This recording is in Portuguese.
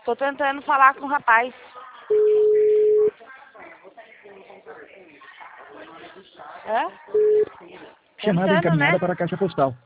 Tô tentando falar com o rapaz. Hã? Chamada Tentando, encaminhada né? para a caixa postal.